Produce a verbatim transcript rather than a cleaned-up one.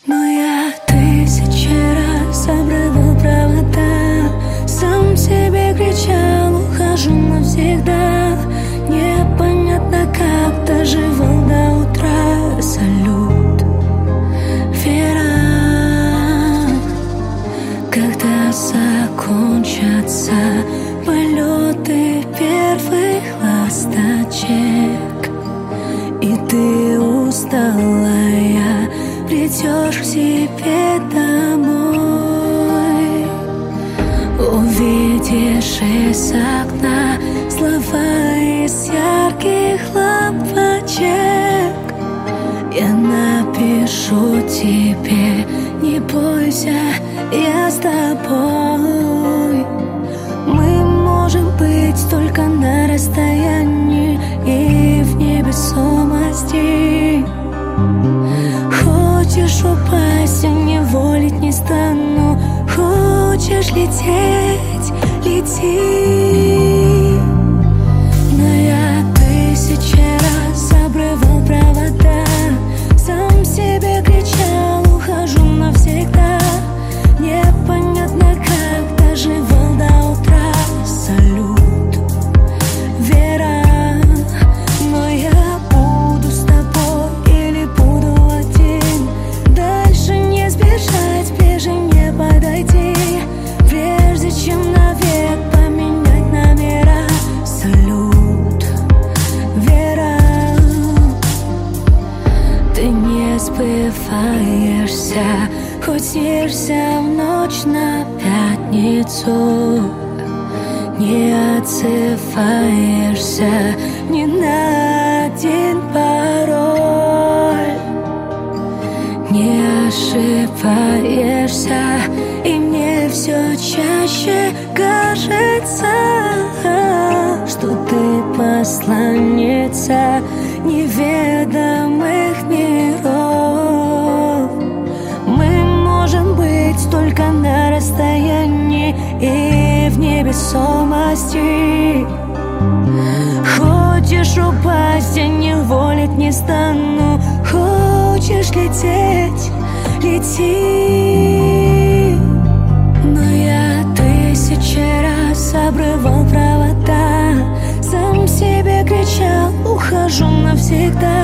Но я тысячи раз обрывал провода, сам себе кричал: ухожу навсегда. Непонятно, как доживал до утра. Салют, Вера. Когда закончатся полеты первых ласточек, и ты усталая придешь к себе домой, увидишь из окна слова из ярких лампочек. Я напишу тебе: не бойся, я с тобой. Мы можем быть только на расстоянии и в невесомости. Хочешь упасть, а не волить не стану. Хочешь лететь, лети. Но я тысячи раз обрывал провода, сам себе кричал: ухожу навсегда. Непонятно, как доживал до утра. Салют, Вера. Но я буду с тобой или буду один. Дальше не сбежать, ближе не подойти, прежде чем навек поменять номера. Салют, Вера. Ты не сбываешься, хоть снишься в ночь на пятницу. Не отзываешься ни на один пароль. Не ошибаешься, и мне все чаще кажется, что ты посланница неведомых миров. Мы можем быть только на расстоянии и в невесомости. Хочешь упасть, я не волить не стану. Хочешь лететь, лети. Но я тысячи раз обрывал провода, сам себе кричал: ухожу навсегда.